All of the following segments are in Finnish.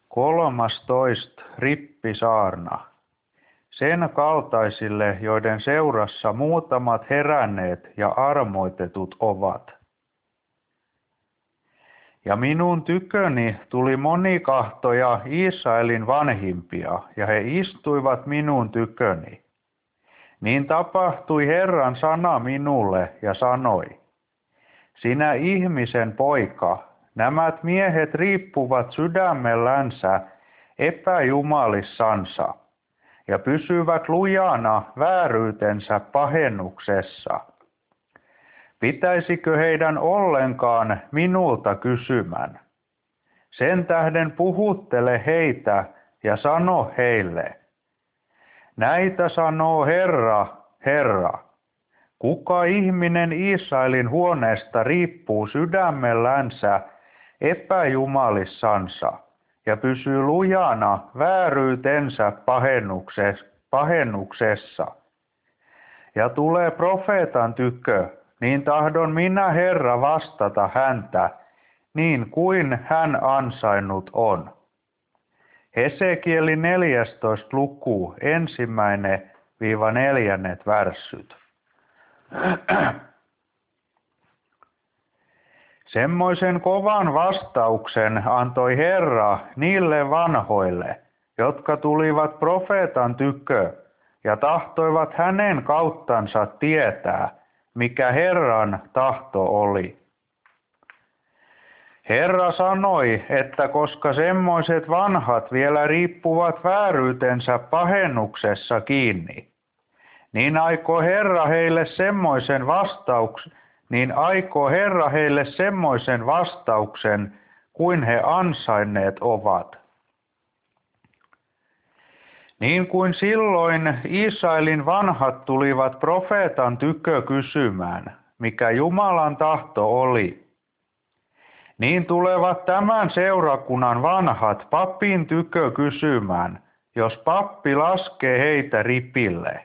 13. Rippisaarna. Sen kaltaisille, joiden seurassa muutamat heränneet ja armoitetut ovat. Ja minun tyköni tuli monikahtoja Israelin vanhimpia, ja he istuivat minun tyköni. Niin tapahtui Herran sana minulle ja sanoi, sinä ihmisen poika, nämä miehet riippuvat sydämellänsä epäjumalissansa ja pysyvät lujana vääryytensä pahennuksessa. Pitäisikö heidän ollenkaan minulta kysymän? Sen tähden puhuttele heitä ja sano heille. Näitä sanoo Herra, Herra. Kuka ihminen Israelin huoneesta riippuu sydämellänsä epäjumalissansa ja pysyy lujana vääryytensä pahennuksessa ja tulee profeetan tykö, niin tahdon minä Herra vastata häntä, niin kuin hän ansainnut on. Hesekieli 14. luku 1-4 värssyt. Semmoisen kovan vastauksen antoi Herra niille vanhoille, jotka tulivat profeetan tykö ja tahtoivat hänen kauttansa tietää, mikä Herran tahto oli. Herra sanoi, että koska semmoiset vanhat vielä riippuvat vääryytensä pahennuksessa kiinni, niin aikoo Herra heille semmoisen vastauksen, kuin he ansainneet ovat. Niin kuin silloin Israelin vanhat tulivat profeetan tykö kysymään, mikä Jumalan tahto oli, niin tulevat tämän seurakunnan vanhat papin tykö kysymään, jos pappi laskee heitä ripille.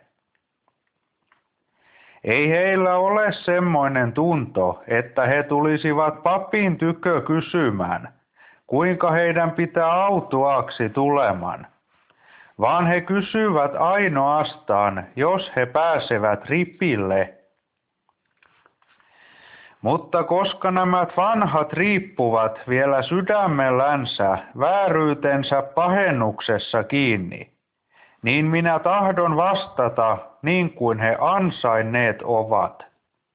Ei heillä ole semmoinen tunto, että he tulisivat papin tykö kysymään, kuinka heidän pitää autuaaksi tuleman, vaan he kysyvät ainoastaan, jos he pääsevät ripille. Mutta koska nämä vanhat riippuvat vielä sydämellänsä vääryytensä pahennuksessa kiinni, niin minä tahdon vastata niin kuin he ansainneet ovat.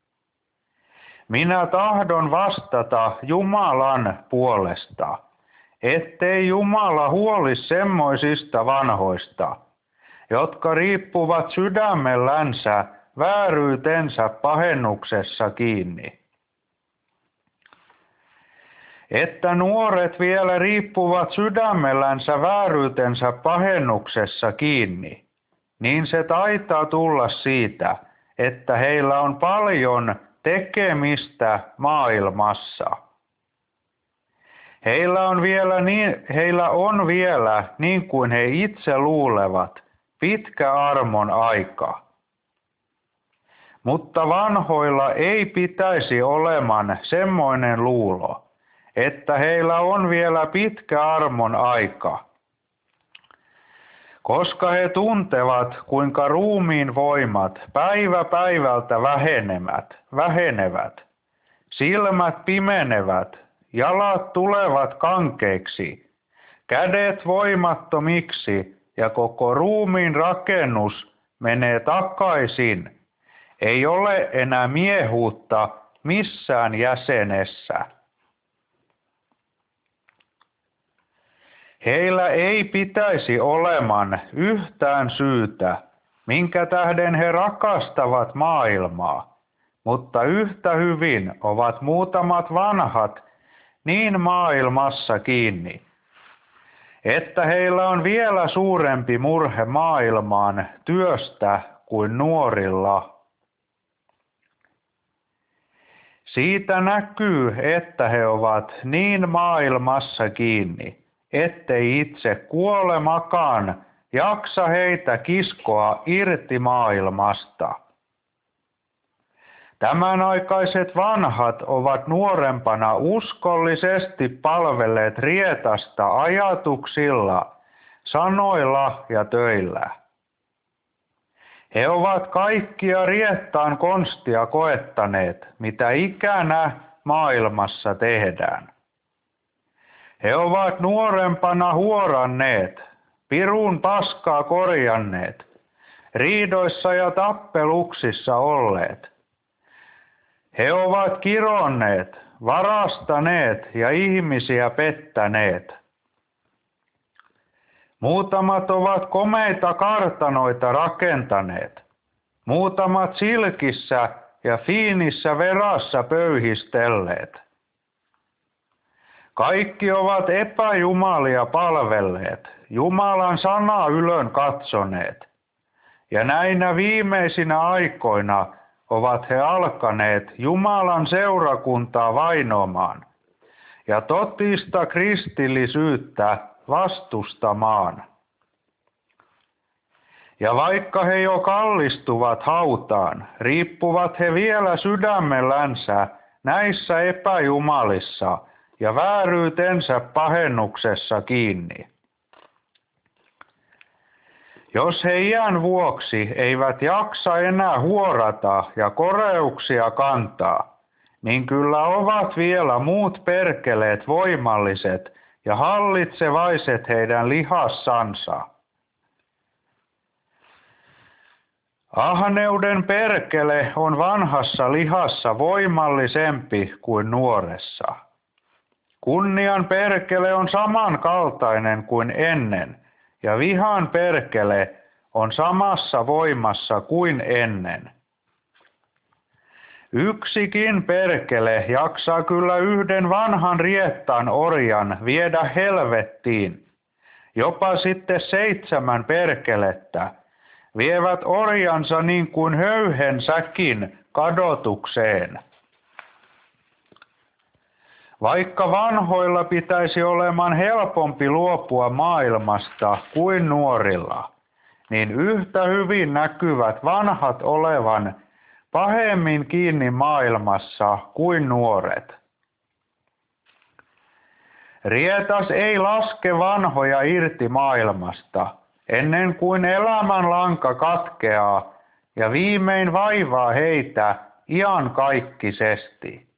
Minä tahdon vastata Jumalan puolesta, ettei Jumala huoli semmoisista vanhoista, jotka riippuvat sydämellänsä vääryytensä pahennuksessa kiinni. Että nuoret vielä riippuvat sydämellänsä vääryytensä pahennuksessa kiinni, niin se taitaa tulla siitä, että heillä on paljon tekemistä maailmassa. Heillä on vielä, niin kuin he itse luulevat, pitkä armon aika. Mutta vanhoilla ei pitäisi oleman semmoinen luulo, että heillä on vielä pitkä armon aika, koska he tuntevat, kuinka ruumiin voimat päivä päivältä vähenevät, silmät pimenevät, jalat tulevat kankeiksi, kädet voimattomiksi ja koko ruumiin rakennus menee takaisin, ei ole enää miehuutta missään jäsenessä. Heillä ei pitäisi oleman yhtään syytä, minkä tähden he rakastavat maailmaa, mutta yhtä hyvin ovat muutamat vanhat niin maailmassa kiinni, että heillä on vielä suurempi murhe maailmaan työstä kuin nuorilla. Siitä näkyy, että he ovat niin maailmassa kiinni, ettei itse kuolemakaan jaksa heitä kiskoa irti maailmasta. Tämänaikaiset vanhat ovat nuorempana uskollisesti palvelleet rietasta ajatuksilla, sanoilla ja töillä. He ovat kaikkia riettaan konstia koettaneet, mitä ikänä maailmassa tehdään. He ovat nuorempana huoranneet, pirun paskaa korjanneet, riidoissa ja tappeluksissa olleet. He ovat kironneet, varastaneet ja ihmisiä pettäneet. Muutamat ovat komeita kartanoita rakentaneet, muutamat silkissä ja fiinissä verassa pöyhistelleet. Kaikki ovat epäjumalia palvelleet, Jumalan sanaa ylön katsoneet, ja näinä viimeisinä aikoina ovat he alkaneet Jumalan seurakuntaa vainomaan ja totista kristillisyyttä vastustamaan. Ja vaikka he jo kallistuvat hautaan, riippuvat he vielä sydämellänsä näissä epäjumalissa ja vääryytensä pahennuksessa kiinni. Jos he iän vuoksi eivät jaksa enää huorata ja koreuksia kantaa, niin kyllä ovat vielä muut perkeleet voimalliset ja hallitsevaiset heidän lihassansa. Ahneuden perkele on vanhassa lihassa voimallisempi kuin nuoressa. Kunnian perkele on samankaltainen kuin ennen, ja vihan perkele on samassa voimassa kuin ennen. Yksikin perkele jaksaa kyllä yhden vanhan riettaan orjan viedä helvettiin. Jopa sitten 7 perkelettä vievät orjansa niin kuin höyhen säkin kadotukseen. Vaikka vanhoilla pitäisi olemaan helpompi luopua maailmasta kuin nuorilla, niin yhtä hyvin näkyvät vanhat olevan pahemmin kiinni maailmassa kuin nuoret. Rietas ei laske vanhoja irti maailmasta, ennen kuin elämänlanka katkeaa ja viimein vaivaa heitä iankaikkisesti.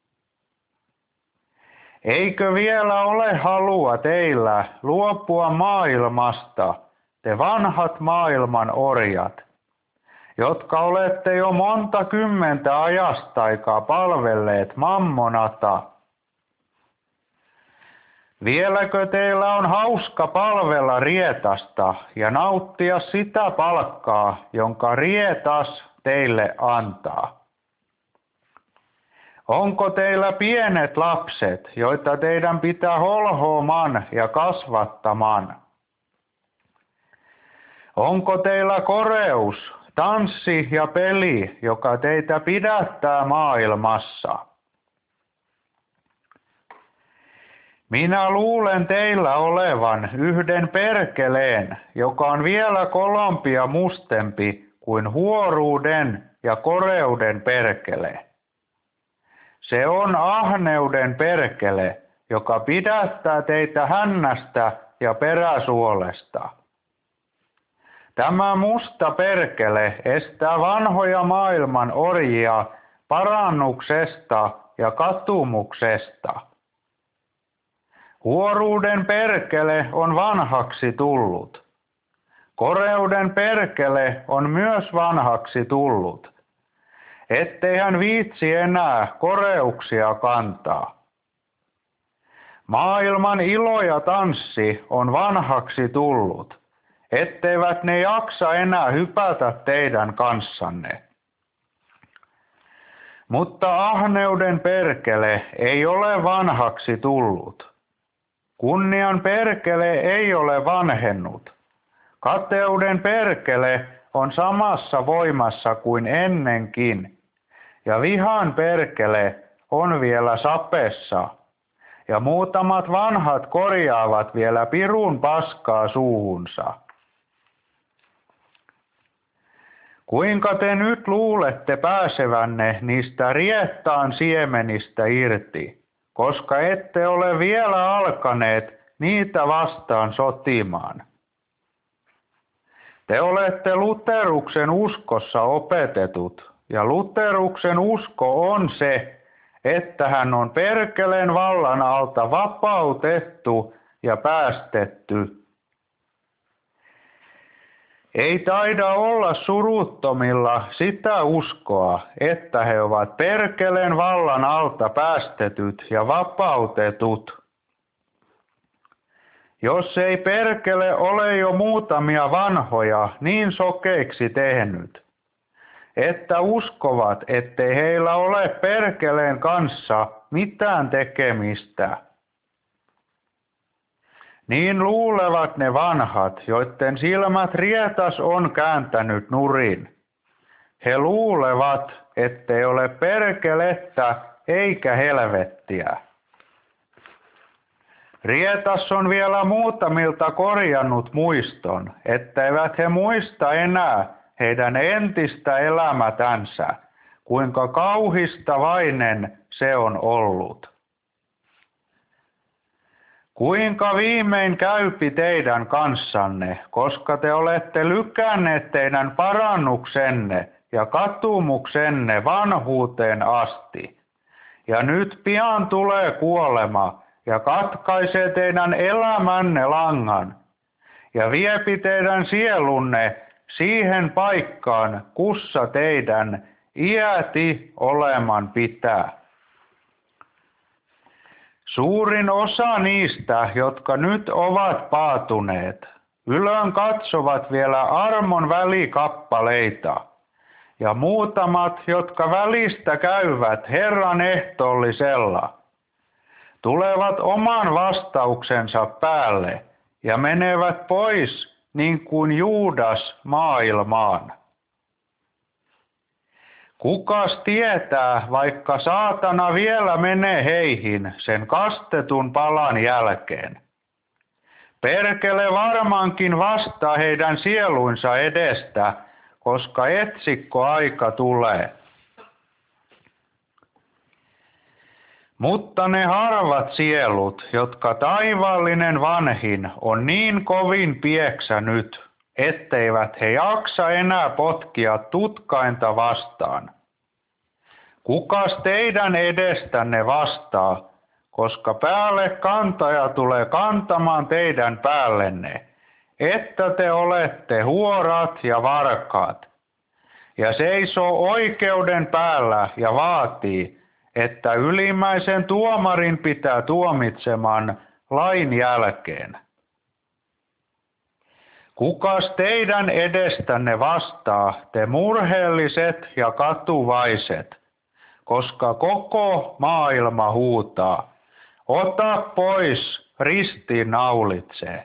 Eikö vielä ole halua teillä luopua maailmasta, te vanhat maailman orjat, jotka olette jo monta kymmentä ajastaikaa palvelleet mammonata? Vieläkö teillä on hauska palvella rietasta ja nauttia sitä palkkaa, jonka rietas teille antaa? Onko teillä pienet lapset, joita teidän pitää holhoamaan ja kasvattamaan? Onko teillä koreus, tanssi ja peli, joka teitä pidättää maailmassa? Minä luulen teillä olevan yhden perkeleen, joka on vielä kolompia mustempi kuin huoruuden ja koreuden perkele. Se on ahneuden perkele, joka pidättää teitä hännästä ja peräsuolesta. Tämä musta perkele estää vanhoja maailman orjia parannuksesta ja katumuksesta. Huoruuden perkele on vanhaksi tullut. Koreuden perkele on myös vanhaksi tullut, ettei hän viitsi enää koreuksia kantaa. Maailman ilo ja tanssi on vanhaksi tullut, etteivät ne jaksa enää hypätä teidän kanssanne. Mutta ahneuden perkele ei ole vanhaksi tullut. Kunnian perkele ei ole vanhennut. Kateuden perkele on samassa voimassa kuin ennenkin, ja vihan perkele on vielä sapessa, ja muutamat vanhat korjaavat vielä pirun paskaa suuhunsa. Kuinka te nyt luulette pääsevänne niistä riettaan siemenistä irti, koska ette ole vielä alkaneet niitä vastaan sotimaan? Te olette Luteruksen uskossa opetetut, ja Luteruksen usko on se, että hän on perkeleen vallan alta vapautettu ja päästetty. Ei taida olla suruttomilla sitä uskoa, että he ovat perkeleen vallan alta päästetyt ja vapautetut. Jos ei perkele ole jo muutamia vanhoja niin sokeiksi tehnyt, että uskovat, ettei heillä ole perkeleen kanssa mitään tekemistä, niin luulevat ne vanhat, joiden silmät rietas on kääntänyt nurin. He luulevat, ettei ole perkelettä eikä helvettiä. Rietas on vielä muutamilta korjannut muiston, etteivät he muista enää heidän entistä elämätänsä, kuinka kauhistavainen se on ollut. Kuinka viimein käypi teidän kanssanne, koska te olette lykänneet teidän parannuksenne ja katumuksenne vanhuuteen asti. Ja nyt pian tulee kuolema ja katkaisee teidän elämänne langan ja viepi teidän sielunne siihen paikkaan, kussa teidän iäti oleman pitää. Suurin osa niistä, jotka nyt ovat paatuneet, ylön katsovat vielä armon välikappaleita, ja muutamat, jotka välistä käyvät Herran ehtoollisella, tulevat oman vastauksensa päälle ja menevät pois niin kuin Juudas maailmaan. Kukas tietää, vaikka saatana vielä menee heihin sen kastetun palan jälkeen. Perkele varmaankin vastaa heidän sieluinsa edestä, koska etsikkoaika tulee. Mutta ne harvat sielut, jotka taivaallinen vanhin on niin kovin pieksänyt, etteivät he jaksa enää potkia tutkainta vastaan. Kukas teidän edestänne vastaa, koska päälle kantaja tulee kantamaan teidän päällenne, että te olette huorat ja varkaat, ja seisoo oikeuden päällä ja vaatii, että ylimmäisen tuomarin pitää tuomitseman lain jälkeen. Kukas teidän edestänne vastaa, te murheelliset ja katuvaiset, koska koko maailma huutaa, ota pois, ristiinnaulitse.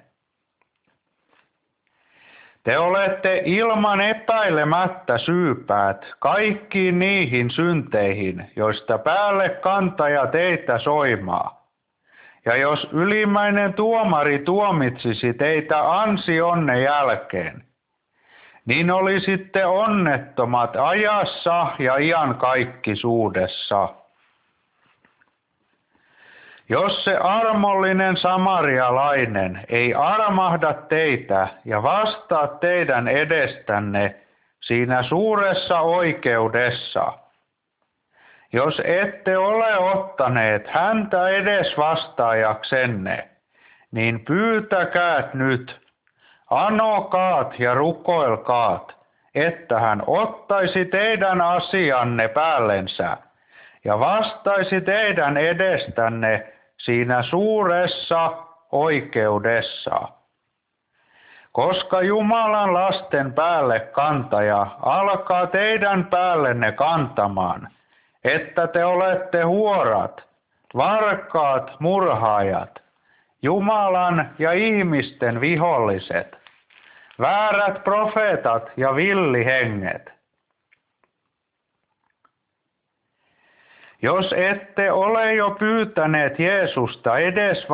Te olette ilman epäilemättä syypäät kaikkiin niihin synteihin, joista päälle kantaja teitä soimaa. Ja jos ylimmäinen tuomari tuomitsisi teitä ansionne jälkeen, niin olisitte onnettomat ajassa ja iankaikkisuudessa. Jos se armollinen samarialainen ei armahda teitä ja vastaa teidän edestänne siinä suuressa oikeudessa, jos ette ole ottaneet häntä edes vastaajaksenne, niin pyytäkäät nyt, anokaat ja rukoilkaat, että hän ottaisi teidän asianne päällensä ja vastaisi teidän edestänne siinä suuressa oikeudessa. Koska Jumalan lasten päälle kantaja alkaa teidän päällenne kantamaan, että te olette huorat, varkaat, murhaajat, Jumalan ja ihmisten viholliset, väärät profeetat ja villihenget. Jos ette ole jo pyytäneet Jeesusta edes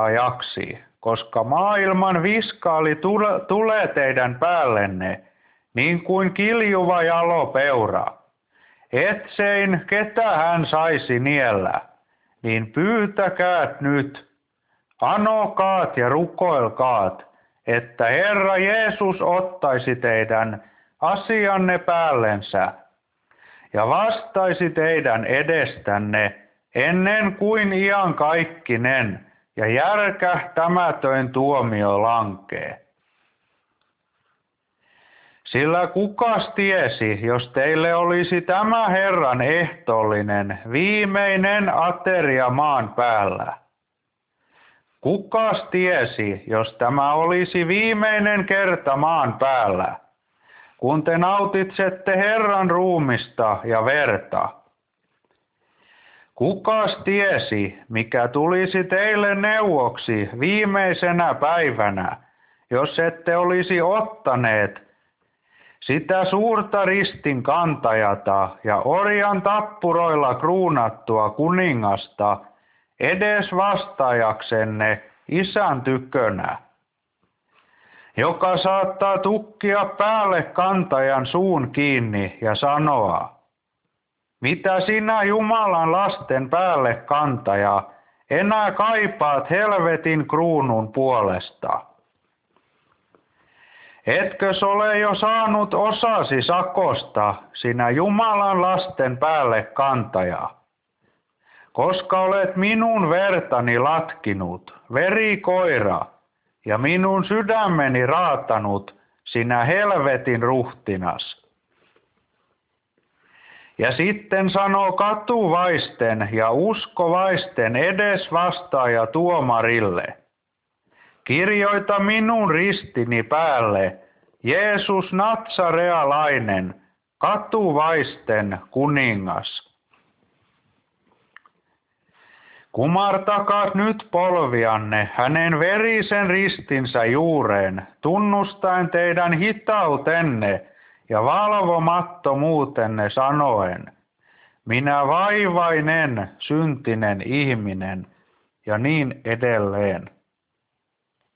vastaajaksi, koska maailman viskaali tulee teidän päällenne, niin kuin kiljuva jalo peura. Etsein ketä hän saisi niellä, niin pyytäkäät nyt, anokaat ja rukoilkaat, että Herra Jeesus ottaisi teidän asianne päällensä ja vastaisi teidän edestänne ennen kuin iankaikkinen ja järkähtämätön tuomio lankee. Sillä kukas tiesi, jos teille olisi tämä Herran ehtoollinen viimeinen ateria maan päällä? Kukas tiesi, jos tämä olisi viimeinen kerta maan päällä, kun te nautitsette Herran ruumista ja verta? Kukas tiesi, mikä tulisi teille neuvoksi viimeisenä päivänä, jos ette olisi ottaneet sitä suurta ristin kantajata ja orjan tappuroilla kruunattua kuningasta edes vastaajaksenne isän tykönä, joka saattaa tukkia päälle kantajan suun kiinni ja sanoa, mitä sinä Jumalan lasten päälle kantaja enää kaipaat helvetin kruunun puolesta? Etkös ole jo saanut osasi sakosta, sinä Jumalan lasten päälle kantaja? Koska olet minun vertani latkinut, verikoira, ja minun sydämeni raatanut, sinä helvetin ruhtinas. Ja sitten sanoo katuvaisten ja uskovaisten edesvastaaja tuomarille, kirjoita minun ristini päälle Jeesus Natsarealainen, katuvaisten kuningas. Kumartakaa nyt polvianne hänen verisen ristinsä juureen, tunnustaen teidän hitautenne ja valvomattomuutenne sanoen, minä vaivainen, syntinen ihminen, ja niin edelleen.